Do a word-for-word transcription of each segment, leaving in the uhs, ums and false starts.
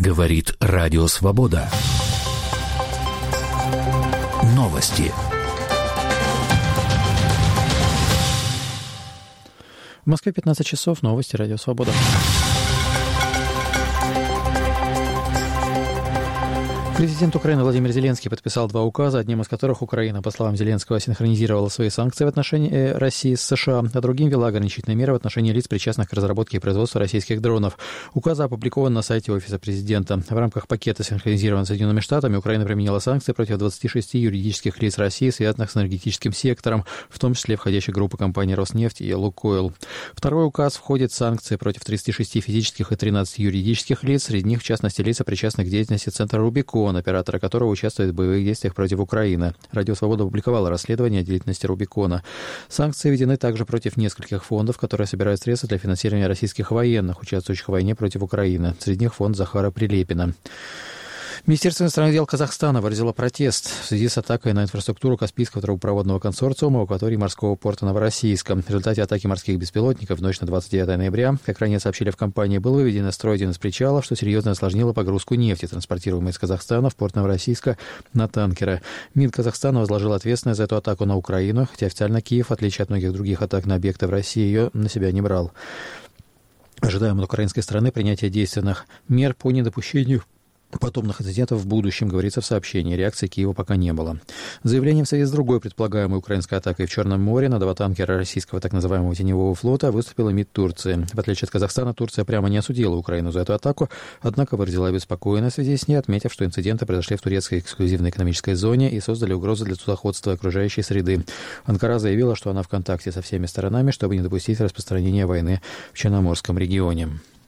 Говорит Радио Свобода. Новости. В Москве пятнадцать часов. Новости Радио Свобода. Президент Украины Владимир Зеленский подписал два указа, одним из которых Украина, по словам Зеленского, синхронизировала свои санкции в отношении России с США, а другим ввела ограничительные меры в отношении лиц, причастных к разработке и производству российских дронов. Указ опубликован на сайте Офиса президента. В рамках пакета синхронизированного с Соединенными Штатами Украина применила санкции против двадцати шести юридических лиц России, связанных с энергетическим сектором, в том числе входящей группы компаний «Роснефть» и «Лукойл». Второй указ входит в санкции против тридцати шести физических и тринадцати юридических лиц, среди них, в частности, лица, причастных к деятельности Центра «Рубикон», оператора которого участвует в боевых действиях против Украины. Радио Свобода опубликовало расследование о деятельности Рубикона. Санкции введены также против нескольких фондов, которые собирают средства для финансирования российских военных, участвующих в войне против Украины. Среди них фонд Захара Прилепина. Министерство иностранных дел Казахстана выразило протест в связи с атакой на инфраструктуру Каспийского трубопроводного консорциума в акватории морского порта Новороссийска. В результате атаки морских беспилотников в ночь на двадцать девятое ноября, как ранее сообщили в компании, был выведен и строен один из причалов, что серьезно осложнило погрузку нефти, транспортируемой из Казахстана в порт Новороссийска на танкеры. МИД Казахстана возложил ответственность за эту атаку на Украину, хотя официально Киев, в отличие от многих других атак на объекты в России, ее на себя не брал. Ожидаем от украинской стороны принятия действенных мер по недопущению подобных инцидентов в будущем, говорится в сообщении. Реакции Киева пока не было. Заявлением в связи с другой предполагаемой украинской атакой в Черном море на два танкера российского так называемого теневого флота выступила МИД Турции. В отличие от Казахстана, Турция прямо не осудила Украину за эту атаку, однако выразила обеспокоенность в связи с ней, отметив, что инциденты произошли в турецкой эксклюзивной экономической зоне и создали угрозу для судоходства и окружающей среды. Анкара заявила, что она в контакте со всеми сторонами, чтобы не допустить распространения войны в Черноморском регионе.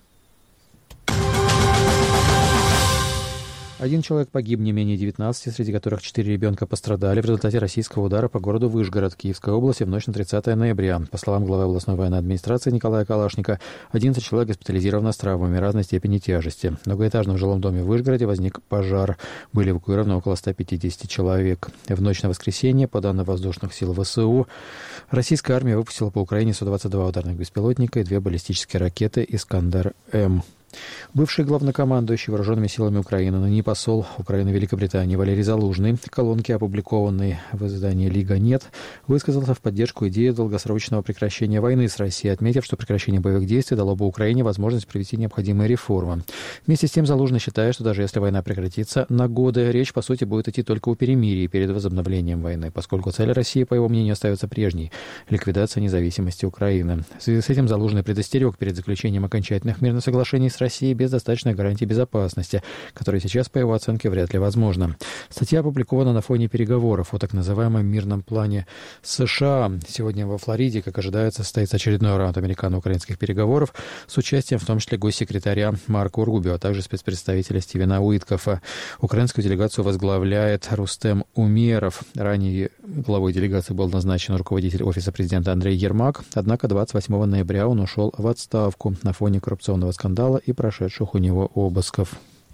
Один человек погиб, не менее девятнадцати, среди которых четыре ребенка пострадали в результате российского удара по городу Выжгород Киевской области в ночь на тридцатое ноября. По словам главы областной военной администрации Николая Калашника, одиннадцать человек госпитализировано с травмами разной степени тяжести. В многоэтажном жилом доме в Выжгороде возник пожар. Были эвакуированы около ста пятидесяти человек. В ночь на воскресенье, по данным воздушных сил ВСУ, российская армия выпустила по Украине сто двадцать два ударных беспилотника и две баллистические ракеты «Искандер-М». Бывший главнокомандующий вооруженными силами Украины, ныне посол Украины в Великобритании Валерий Залужный, в колонке, опубликованной в издании «Лига Нет», высказался в поддержку идеи долгосрочного прекращения войны с Россией, отметив, что прекращение боевых действий дало бы Украине возможность провести необходимые реформы. Вместе с тем Залужный считает, что даже если война прекратится на годы, речь, по сути, будет идти только о перемирии перед возобновлением войны, поскольку цель России, по его мнению, остается прежней – ликвидация независимости Украины. В связи с этим Залужный предостерег перед заключением окончательных мирных соглашений с России без достаточной гарантии безопасности, которая сейчас, по его оценке, вряд ли возможна. Статья опубликована на фоне переговоров о так называемом мирном плане США. Сегодня во Флориде, как ожидается, состоится очередной раунд американо-украинских переговоров с участием в том числе госсекретаря Марко Рубио, а также спецпредставителя Стивена Уиткофа. Украинскую делегацию возглавляет Рустем Умеров. Ранее главой делегации был назначен руководитель Офиса президента Андрей Ермак, однако двадцать восьмого ноября он ушел в отставку на фоне коррупционного скандала и прошедших у него обысков.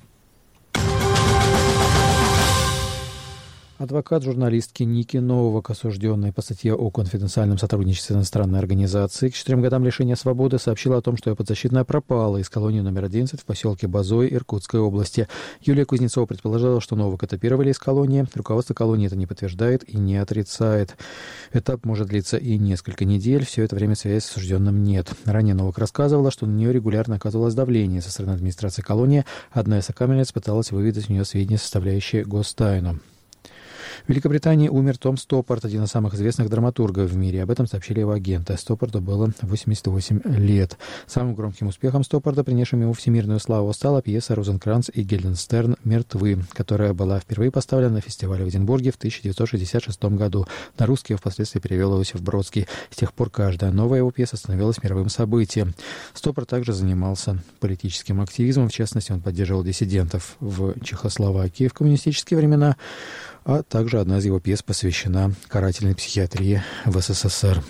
Адвокат журналистки Ники Новак, осужденная по статье о конфиденциальном сотрудничестве с иностранной организацией, к четырем годам лишения свободы, сообщила о том, что ее подзащитная пропала из колонии номер одиннадцать в поселке Базой Иркутской области. Юлия Кузнецова предположила, что Новак этапировали из колонии. Руководство колонии это не подтверждает и не отрицает. Этап может длиться и несколько недель. Все это время связи с осужденным нет. Ранее Новак рассказывала, что на нее регулярно оказывалось давление со стороны администрации колонии. Одна из сокамерниц пыталась выведать у нее сведения, составляющие гостайну. В Великобритании умер Том Стоппарт, один из самых известных драматургов в мире. Об этом сообщили его агенты. Стоппарту было восемьдесят восемь лет. Самым громким успехом Стоппарта, принесшим ему всемирную славу, стала пьеса «Розенкранц и Гильденстерн. Мертвы», которая была впервые поставлена на фестивале в Эдинбурге в тысяча девятьсот шестьдесят шестом году. На русский впоследствии перевел Иосиф Бродский. С тех пор каждая новая его пьеса становилась мировым событием. Стоппарт также занимался политическим активизмом. В частности, он поддерживал диссидентов в Чехословакии в коммунистические времена, а также одна из его пьес посвящена карательной психиатрии в СССР.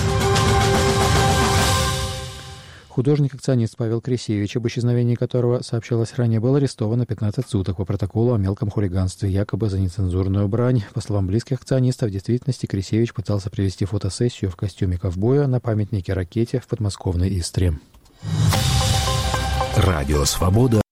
Художник-акционист Павел Крисевич, об исчезновении которого сообщалось ранее, был арестован на пятнадцать суток по протоколу о мелком хулиганстве, якобы за нецензурную брань. По словам близких акционистов, в действительности Крисевич пытался провести фотосессию в костюме ковбоя на памятнике ракете в подмосковной Истре. Радио Свобода.